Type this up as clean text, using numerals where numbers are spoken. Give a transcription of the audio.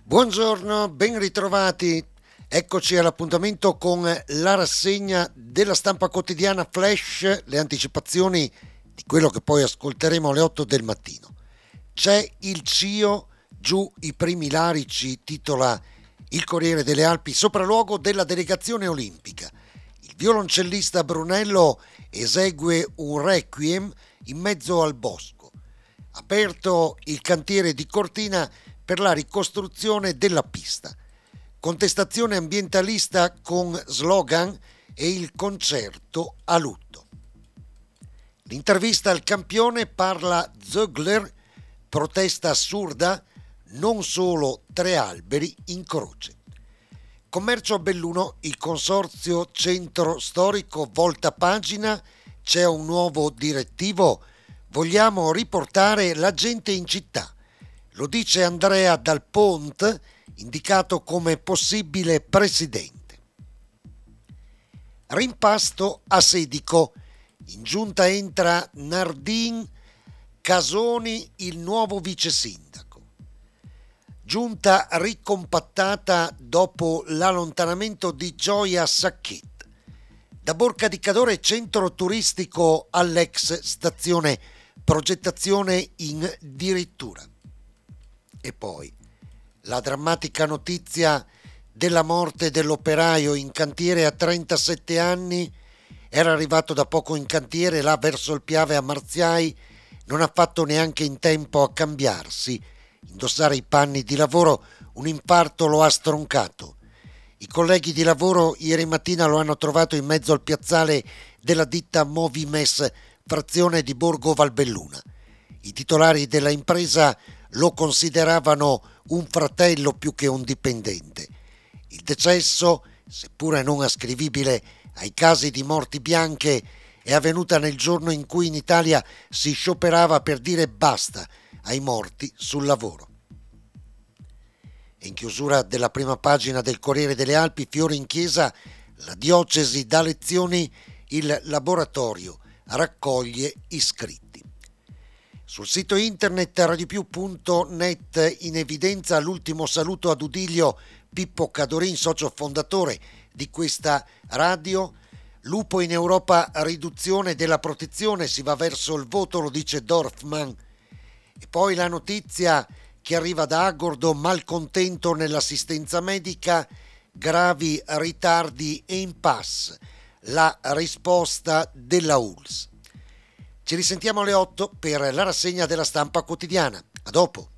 Buongiorno, ben ritrovati. Eccoci all'appuntamento con la rassegna della stampa quotidiana Flash, le anticipazioni di quello che poi ascolteremo alle 8 del mattino. C'è il CIO, giù i primi larici, titola il Corriere delle Alpi, sopralluogo della delegazione olimpica. Il violoncellista Brunello esegue un requiem in mezzo al bosco. Aperto il cantiere di Cortina per la ricostruzione della pista. Contestazione ambientalista con slogan e il concerto a lutto. L'intervista al campione parla Zögler, protesta assurda, non solo 3 alberi in croce. Commercio a Belluno, il consorzio centro storico volta pagina, c'è un nuovo direttivo, vogliamo riportare la gente in città. Lo dice Andrea Dal Pont, indicato come possibile presidente. Rimpasto a Sedico. In giunta entra Nardin Casoni, il nuovo vice sindaco. Giunta ricompattata dopo l'allontanamento di Gioia Sacchetti. Da Borca di Cadore centro turistico all'ex stazione, progettazione in dirittura. E poi la drammatica notizia della morte dell'operaio in cantiere a 37 anni, era arrivato da poco in cantiere là verso il Piave a Marziai, non ha fatto neanche in tempo a cambiarsi, indossare i panni di lavoro, un infarto lo ha stroncato. I colleghi di lavoro ieri mattina lo hanno trovato in mezzo al piazzale della ditta Movimes, frazione di Borgo Valbelluna. I titolari della impresa lo consideravano un fratello più che un dipendente. Il decesso, seppure non ascrivibile ai casi di morti bianche, è avvenuta nel giorno in cui in Italia si scioperava per dire basta ai morti sul lavoro. E in chiusura della prima pagina del Corriere delle Alpi, fiore in chiesa, la diocesi dà lezioni, il laboratorio raccoglie iscritti. Sul sito internet radiopiù.net in evidenza l'ultimo saluto ad Udilio Pippo Cadorin, socio fondatore di questa radio. Lupo in Europa, riduzione della protezione, si va verso il voto, lo dice Dorfman. E poi la notizia che arriva da Agordo, malcontento nell'assistenza medica, gravi ritardi e impasse, la risposta della ULSS. Ci risentiamo alle 8 per la rassegna della stampa quotidiana. A dopo.